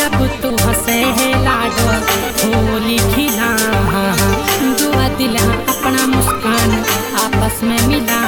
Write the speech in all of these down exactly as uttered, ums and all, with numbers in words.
जब तू हंसे लाडो होली खिला दुआ दिल अपना मुस्कान आपस में मिला।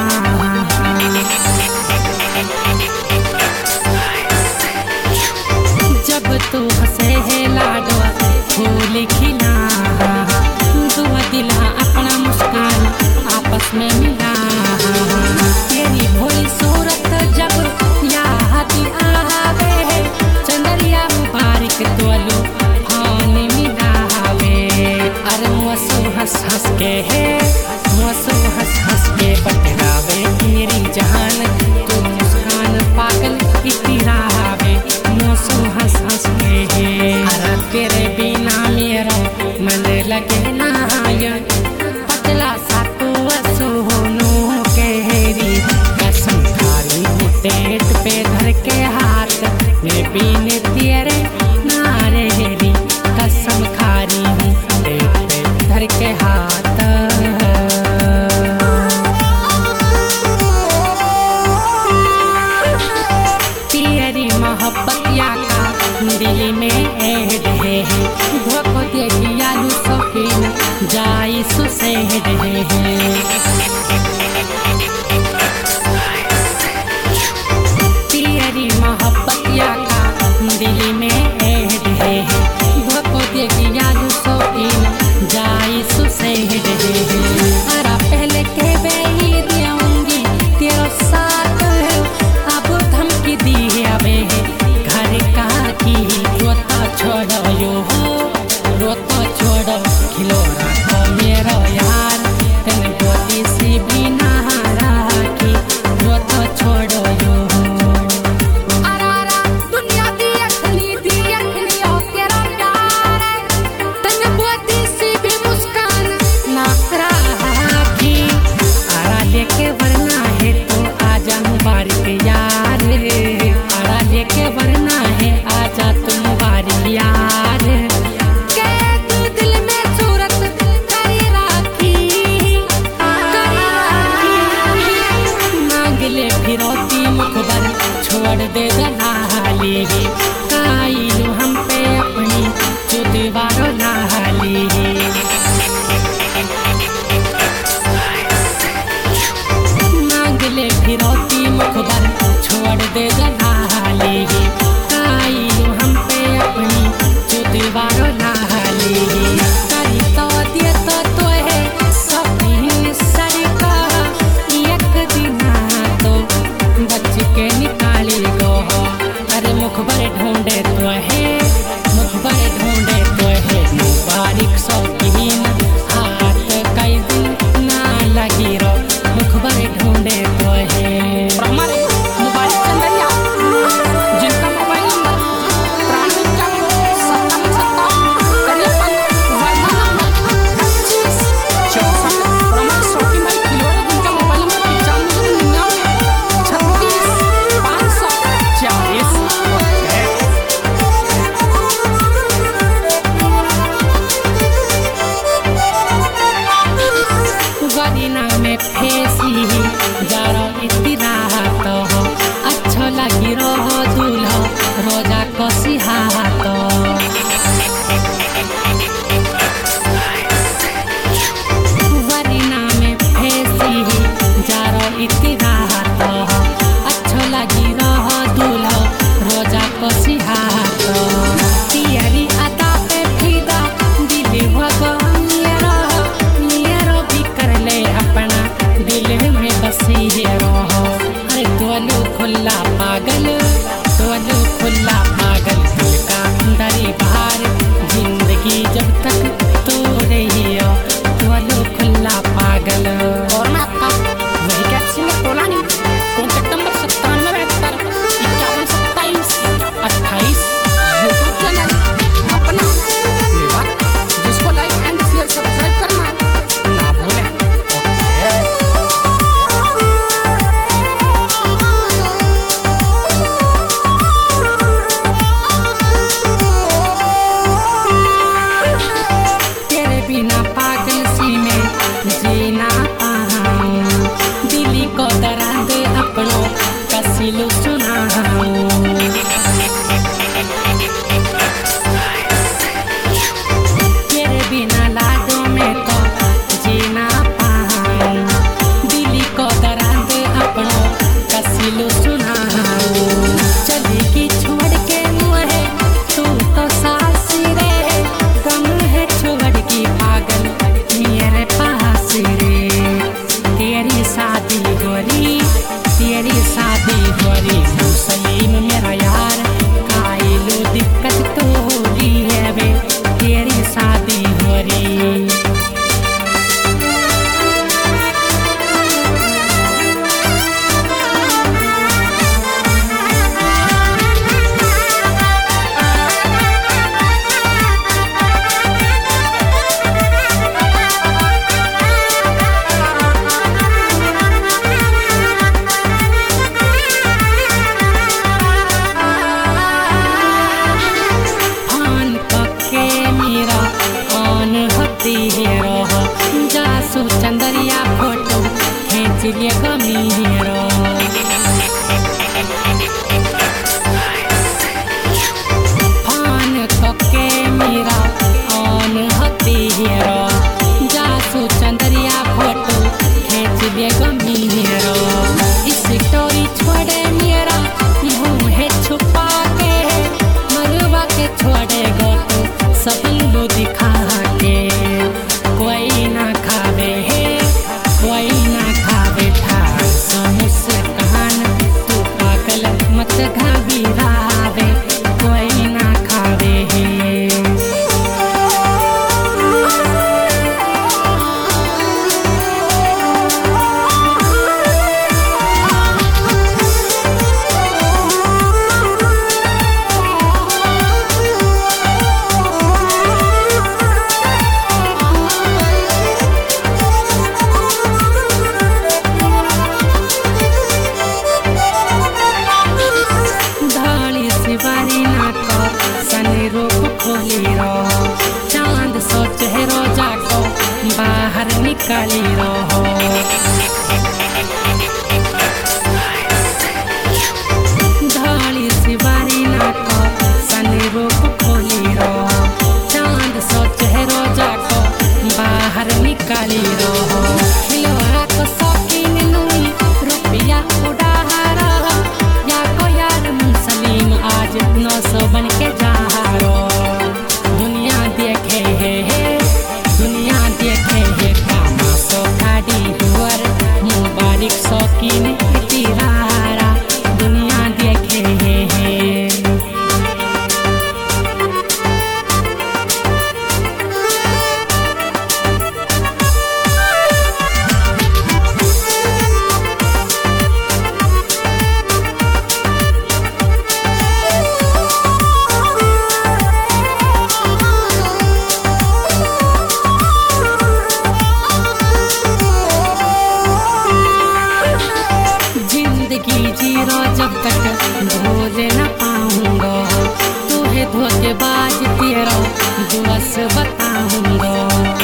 जब तू हंसे लाडो होली खिला दुआ दिल अपना मुस्कान आपस में मिला। तेरी भोली सूरत जब याद आवे चंदरिया मुबारक तोलो हानि मिलावे। अरे मुसो हंस हंस के है मुसो हंस हंस के बतलावे तेरी जान तू मुस्कान पागल इतिरावे मुसो हंस हंस के है। अरे तेरे बिना मेरा मन लगे ना पतला सा तो सोनो केरी कसम खारी पेट पे धर के हाथ में पीने तेरे नारेरी कसम खारी पेट पे धर के हाथ। तेरी मोहब्बत या का दिल में ऐड है धोखो देखी आलू शौकीन जाई सुसेड है। तेरी मोहब्बत या का दिल में ऐड है धोखो देखी आलू शौकीन जाई सुसेड है। अरा पहले के बेई दूंगी तेरा साथ अब धमकी दी अबे घर का की रोता छोड़ो यो हो रोता छोड़ो खिलौना तो मेरा यार तेन गोदी खींच लिए गमीरो फान के मेरा ऑन होती हीरो जासू चंदरिया फोटो खींच लिए गमीरो इस स्टोरी छोड़े मेरा मुँह छुपा के मरवा के छोड़ेगा तो सब लोग दिखा के कोई ना खावे है कोई ना खावे था मुस्कान तू पागल मत घबरावे कोई ना खावे है चांद सो चेहरो जाको बाहर निकाली रहो धाली सिवारी नाको सने रूप खोली रहो चांद सो चेहरो जाको बाहर निकाली रहो खिलौना को शौकीन नुई रुपया उड़ा रहा या को यार मुसलिम आज नौ सौ बन के जा रहा शौकीन तिहारा दुनिया देखे हैं जीरो जब तक भूल न पाऊंगा तुहे धोखेबाज तेरा दिवस बताऊंगा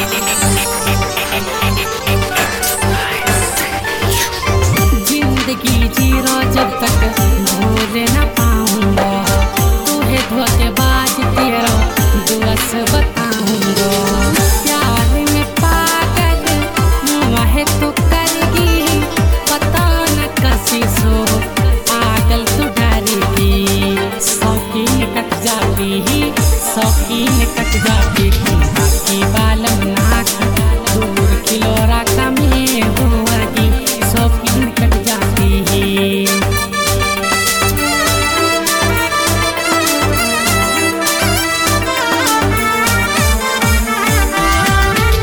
जिंदगी जीरो जब तक भूल न पाऊंगा तुहे धोखेबाज तेरा दिवस बताऊंगा प्यार में पागल वह तो करेगी पता न कसी सो पागल तो डरेगी शौकीन कट जाती ही शौकीन कट जाती